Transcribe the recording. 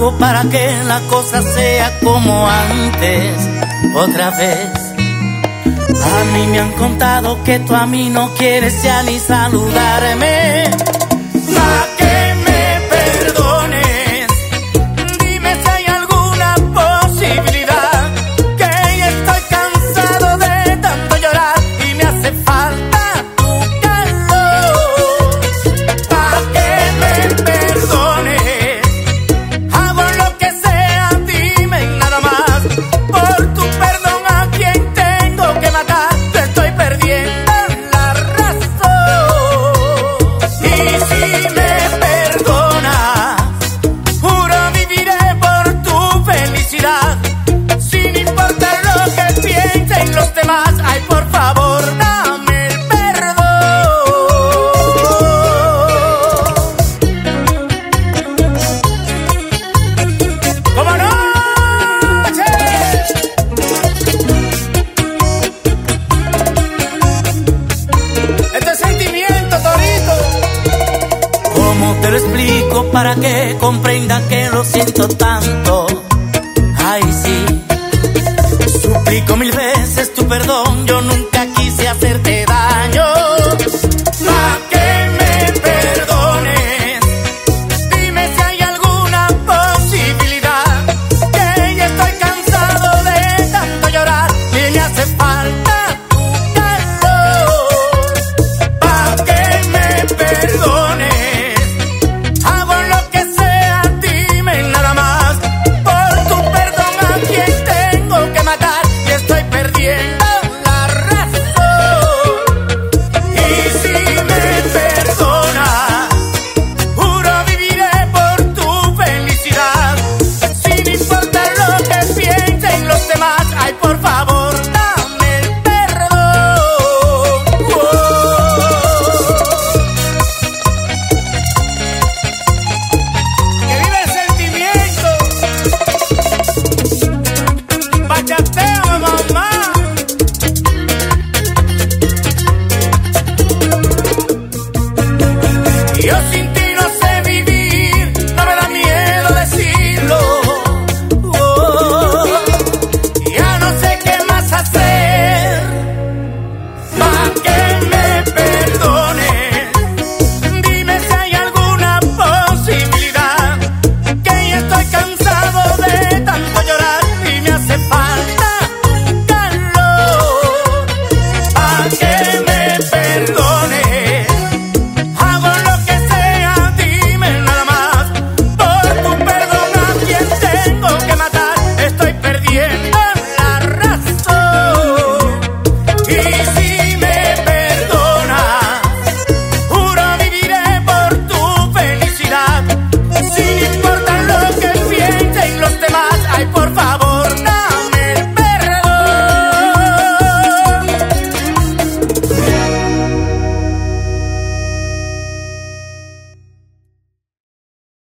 hago para que la cosa sea como antes, otra vez? A mí me han contado que tú a mí no quieres ya ni saludarme. Pa' que me perdones, dime si hay alguna posibilidad, que ya estoy cansado de tanto llorar y me hace falta tu calor. Pa' que me perdones, hago lo que sea, dime nada más. Por tu perdón a quien tengo que matar, te estoy perdiendo la razón. Y si me perdonas, juro viviré por tu felicidad, sin importar lo que piensen los demás. Ay, por favor, dame el perdón. ¡Cómo no! ¡Che! Este es sentimiento, Torito. ¿Cómo te lo explico para que comprendan que lo siento tanto? Ay, sí. Suplico 1000 veces tu perdón, yo nunca quise hacerte daño.